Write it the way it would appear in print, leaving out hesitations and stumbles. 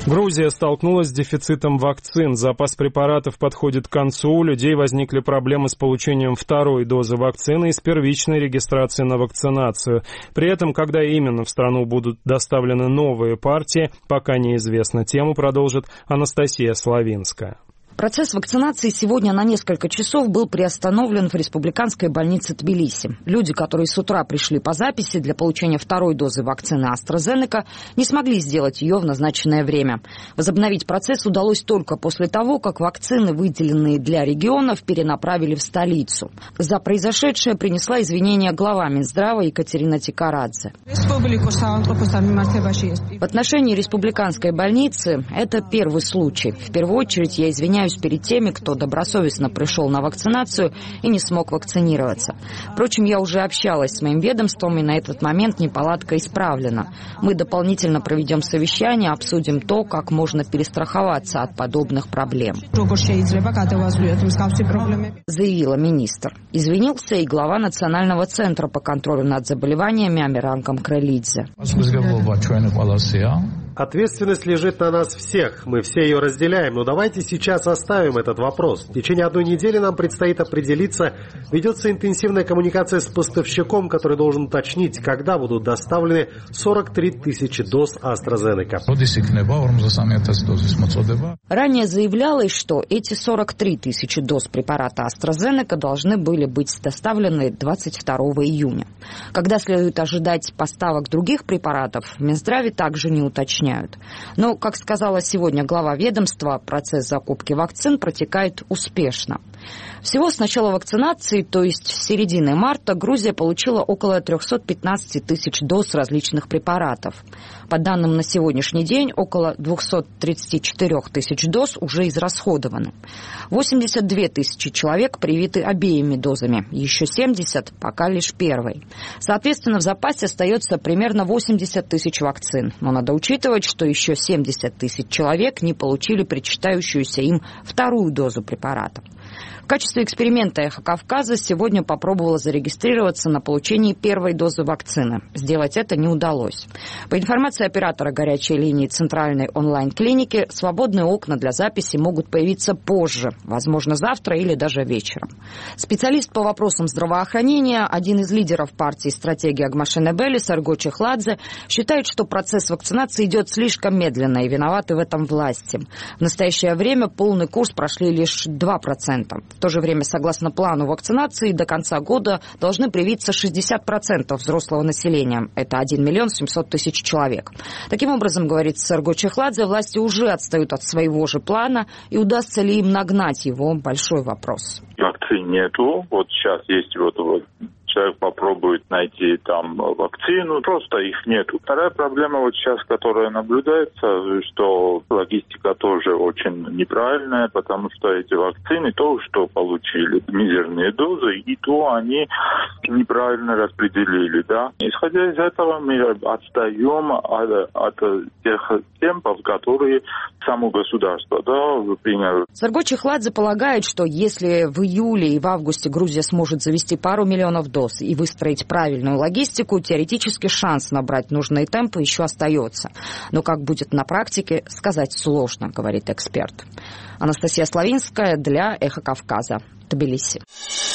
Грузия столкнулась с дефицитом вакцин. Запас препаратов подходит к концу. У людей возникли проблемы с получением второй дозы вакцины и с первичной регистрацией на вакцинацию. При этом, когда именно в страну будут доставлены новые партии, пока неизвестно. Тему продолжит Анастасия Славинская. Процесс вакцинации сегодня на несколько часов был приостановлен в республиканской больнице Тбилиси. Люди, которые с утра пришли по записи для получения второй дозы вакцины AstraZeneca, не смогли сделать ее в назначенное время. Возобновить процесс удалось только после того, как вакцины, выделенные для регионов, перенаправили в столицу. За произошедшее принесла извинения глава Минздрава Екатерина Тикарадзе. В отношении республиканской больницы это первый случай. В первую очередь я извиняюсь перед теми, кто добросовестно пришел на вакцинацию и не смог вакцинироваться. Впрочем, я уже общалась с моим ведомством, и на этот момент неполадка исправлена. Мы дополнительно проведем совещание, обсудим то, как можно перестраховаться от подобных проблем, заявила министр. Извинился и глава Национального центра по контролю над заболеваниями Амиран Камкрелидзе. Ответственность лежит на нас всех, мы все ее разделяем, но давайте сейчас оставим этот вопрос. В течение одной недели нам предстоит определиться, ведется интенсивная коммуникация с поставщиком, который должен уточнить, когда будут доставлены 43 тысячи доз AstraZeneca. Ранее заявлялось, что эти 43 тысячи доз препарата AstraZeneca должны были быть доставлены 22 июня. Когда следует ожидать поставок других препаратов, в Минздраве также не уточняют. Но, как сказала сегодня глава ведомства, процесс закупки вакцин протекает успешно. Всего с начала вакцинации, то есть с середины марта, Грузия получила около 315 тысяч доз различных препаратов. По данным на сегодняшний день, около 234 тысяч доз уже израсходованы. 82 тысячи человек привиты обеими дозами, еще 70 пока лишь первой. Соответственно, в запасе остается примерно 80 тысяч вакцин. Но надо учитывать, что еще 70 тысяч человек не получили причитающуюся им вторую дозу препарата. В качестве эксперимента «Эхо Кавказа» сегодня попробовала зарегистрироваться на получении первой дозы вакцины. Сделать это не удалось. По информации оператора горячей линии Центральной онлайн-клиники, свободные окна для записи могут появиться позже, возможно, завтра или даже вечером. Специалист по вопросам здравоохранения, один из лидеров партии «Стратегия Агмашенебели» Сарго Чехладзе, считает, что процесс вакцинации идет слишком медленно и виноваты в этом власти. В настоящее время полный курс прошли лишь 2%. В то же время, согласно плану вакцинации, до конца года должны привиться 60% взрослого населения. Это 1 миллион 700 тысяч человек. Таким образом, говорит Сарго Чехладзе, власти уже отстают от своего же плана, и удастся ли им нагнать его – большой вопрос. Вакцин нету. Вот сейчас есть человек попробует найти там вакцину, просто их нету. Вторая проблема вот сейчас, которая наблюдается, что логистика тоже очень неправильная, потому что эти вакцины, то, что получили мизерные дозы, и то они неправильно распределили, да. Исходя из этого, мы отстаем от тех темпов, которые само государство, да, приняло. Сарго Чехладзе полагает, что если в июле и в августе Грузия сможет завести пару миллионов доз и выстроить правильную логистику, теоретически шанс набрать нужные темпы еще остается. Но как будет на практике, сказать сложно, говорит эксперт. Анастасия Славинская для «Эхо Кавказа», Тбилиси.